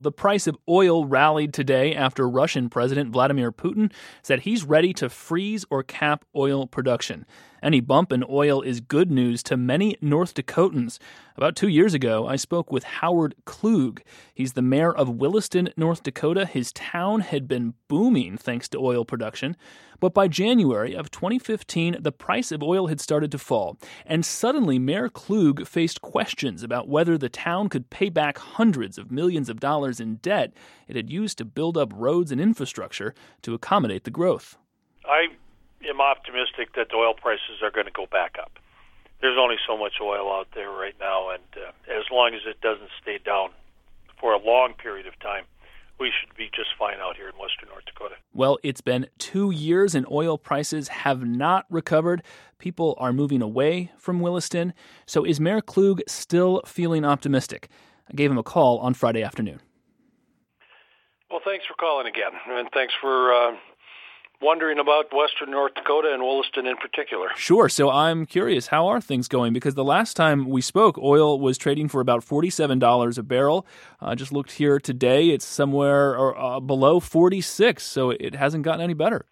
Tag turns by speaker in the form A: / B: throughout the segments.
A: The price of oil rallied today after Russian President Vladimir Putin said he's ready to freeze or cap oil production. Any bump in oil is good news to many North Dakotans. About 2 years ago, I spoke with Howard Klug. He's the mayor of Williston, North Dakota. His town had been booming thanks to oil production. But by January of 2015, the price of oil had started to fall. And suddenly, Mayor Klug faced questions about whether the town could pay back hundreds of millions of dollars in debt it had used to build up roads and infrastructure to accommodate the growth.
B: I am optimistic that the oil prices are going to go back up. There's only so much oil out there right now, and as long as it doesn't stay down for a long period of time, we should be just fine out here in western North Dakota.
A: Well, it's been 2 years and oil prices have not recovered. People are moving away from Williston. So is Mayor Klug still feeling optimistic? I gave him a call on Friday afternoon.
B: Well, thanks for calling again, and thanks for wondering about western North Dakota and Williston in particular.
A: Sure. So I'm curious, how are things going? Because the last time we spoke, oil was trading for about $47 a barrel. I just looked here today. It's somewhere below 46, so it hasn't gotten any better.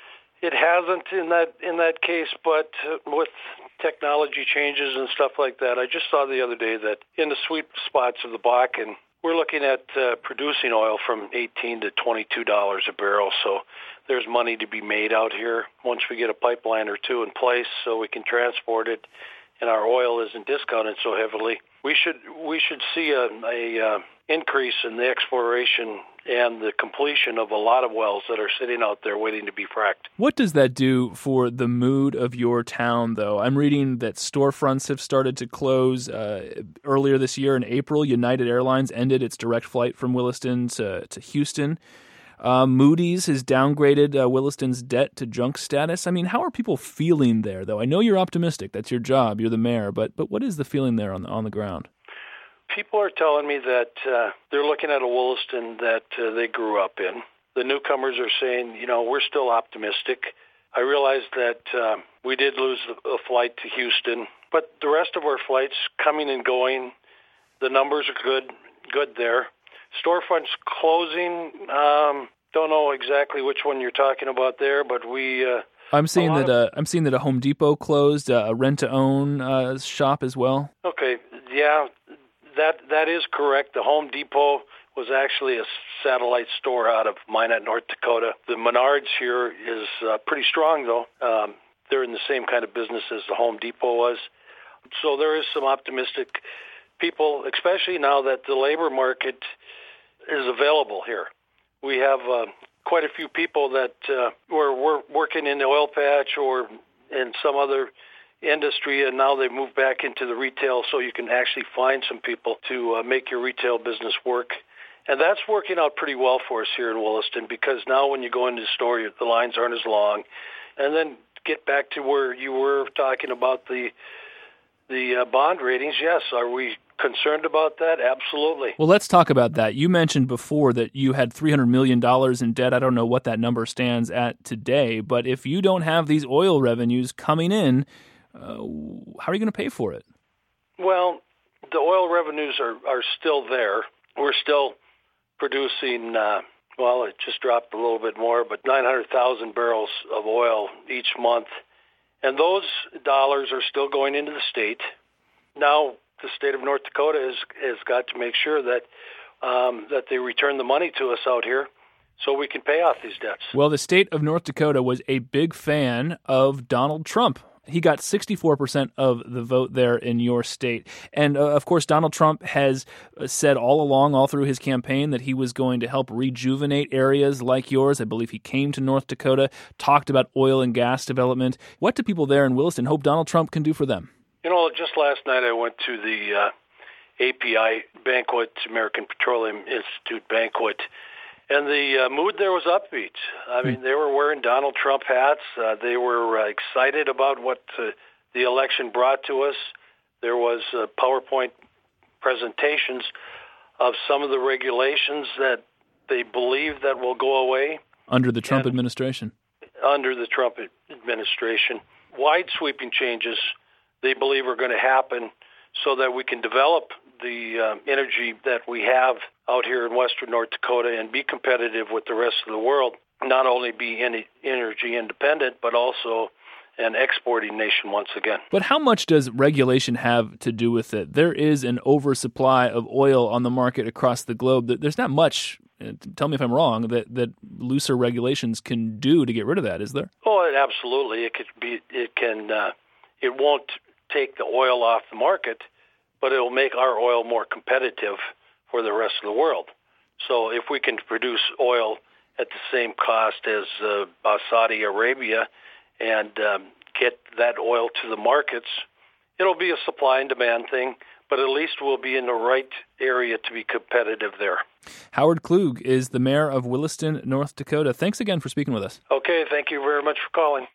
B: It hasn't in that case, but with technology changes and stuff like that, I just saw the other day that in the sweet spots of the Bakken, we're looking at producing oil from $18 to $22 a barrel, so there's money to be made out here once we get a pipeline or two in place so we can transport it and our oil isn't discounted so heavily. We should see a increase in the exploration and the completion of a lot of wells that are sitting out there waiting to be fracked.
A: What does that do for the mood of your town, though? I'm reading that storefronts have started to close. Earlier this year in April, United Airlines ended its direct flight from Williston to Houston. Moody's has downgraded Williston's debt to junk status. I mean, how are people feeling there, though? I know you're optimistic. That's your job. You're the mayor. But what is the feeling there on the ground?
B: People are telling me that they're looking at a Williston that they grew up in. The newcomers are saying, we're still optimistic. I realize that we did lose a flight to Houston, but the rest of our flights coming and going, the numbers are good there. Storefronts closing, don't know exactly which one you're talking about there, but we...
A: I'm seeing that a Home Depot closed, a rent-to-own shop as well.
B: Okay, yeah, that is correct. The Home Depot was actually a satellite store out of Minot, North Dakota. The Menards here is pretty strong, though. They're in the same kind of business as the Home Depot was. So there is some optimistic people, especially now that the labor market is available here. We have quite a few people that were working in the oil patch or in some other industry, and now they've moved back into the retail, so you can actually find some people to make your retail business work. And that's working out pretty well for us here in Williston, because now when you go into the store, the lines aren't as long. And then get back to where you were talking about the bond ratings. Yes, are we concerned about that? Absolutely.
A: Well, let's talk about that. You mentioned before that you had $300 million in debt. I don't know what that number stands at today, but if you don't have these oil revenues coming in, how are you going to pay for it?
B: Well, the oil revenues are still there. We're still producing, it just dropped a little bit more, but 900,000 barrels of oil each month. And those dollars are still going into the state. Now, the state of North Dakota has got to make sure that they return the money to us out here so we can pay off these debts.
A: Well, the state of North Dakota was a big fan of Donald Trump. He got 64% of the vote there in your state. And, of course, Donald Trump has said all along, all through his campaign, that he was going to help rejuvenate areas like yours. I believe he came to North Dakota, talked about oil and gas development. What do people there in Williston hope Donald Trump can do for them?
B: Just last night I went to the API banquet, American Petroleum Institute banquet, and the mood there was upbeat. I mean, they were wearing Donald Trump hats. They were excited about what the election brought to us. There was PowerPoint presentations of some of the regulations that they believe that will go away.
A: Under the Trump administration.
B: Under the Trump administration. Wide sweeping changes they believe are going to happen so that we can develop the energy that we have out here in western North Dakota and be competitive with the rest of the world, not only be energy independent, but also an exporting nation once again.
A: But how much does regulation have to do with it? There is an oversupply of oil on the market across the globe. There's not much, tell me if I'm wrong, that looser regulations can do to get rid of that, is there?
B: Oh, absolutely. It won't take the oil off the market, but it'll make our oil more competitive for the rest of the world. So if we can produce oil at the same cost as Saudi Arabia and get that oil to the markets, it'll be a supply and demand thing, but at least we'll be in the right area to be competitive there.
A: Howard Klug is the mayor of Williston, North Dakota. Thanks again for speaking with us.
B: Okay, thank you very much for calling.